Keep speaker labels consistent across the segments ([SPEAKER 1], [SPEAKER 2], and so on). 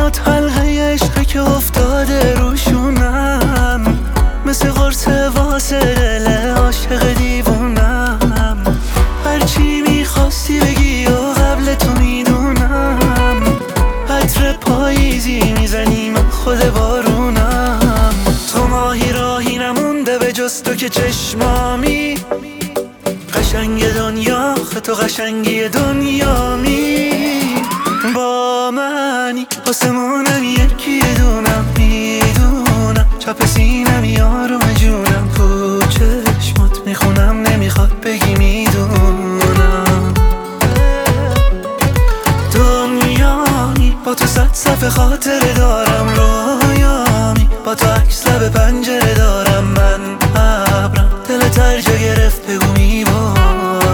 [SPEAKER 1] چشات حلقه عشقه که افتاده روشونم، مثل قرص واسه دل عاشق دیوونم. هرچی میخواستی بگی و قبل تو میدونم، عطر پاییزی میزنی من خود بارونم. تو ماهی راهی نمونده به جز تو که چشمامی، قشنگ دنیا تو قشنگی دنیامی. با منی آسمونم یکی دونم، میدونم چپ سینم یارم جونم، تو چشمات میخونم نمیخواد بگی میدونم. دنیامی با تو صد صفحه خاطره دارم، رویامی با تو عکس لب پنجره دارم. من ابرم دلت هر جا گرفت بگو میبارم.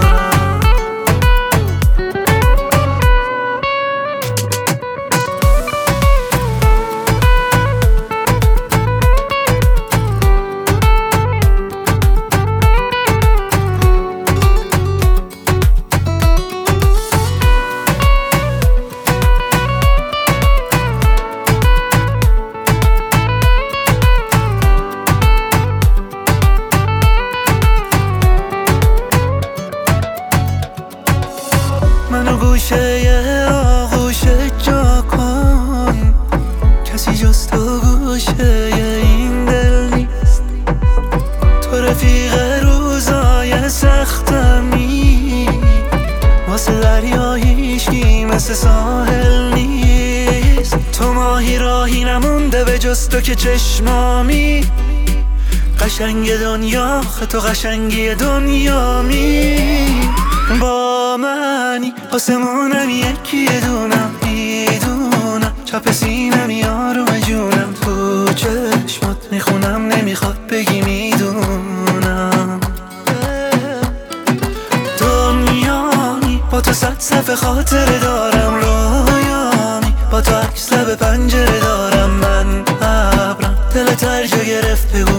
[SPEAKER 1] منو گوشه آغوشه جا کن، کسی جز تو گوشه این دل نیست. تو رفیق روزای سختمی، واسه دریا هیچکی مثل ساحل نیست. تو ماهی راهی نمونده به جز تو که چشمامی، قشنگ دنیا تو قشنگی دنیامی. با منی آسمونم یکی دونم، میدونم چپ سینم یارم جونم، تو چشمات میخونم نمیخواد بگی میدونم. دنیامی با تو صد صفحه خاطره دارم، رویامی با تو عکس لب پنجره دارم. من ابرم دلت هر جا گرفت بگو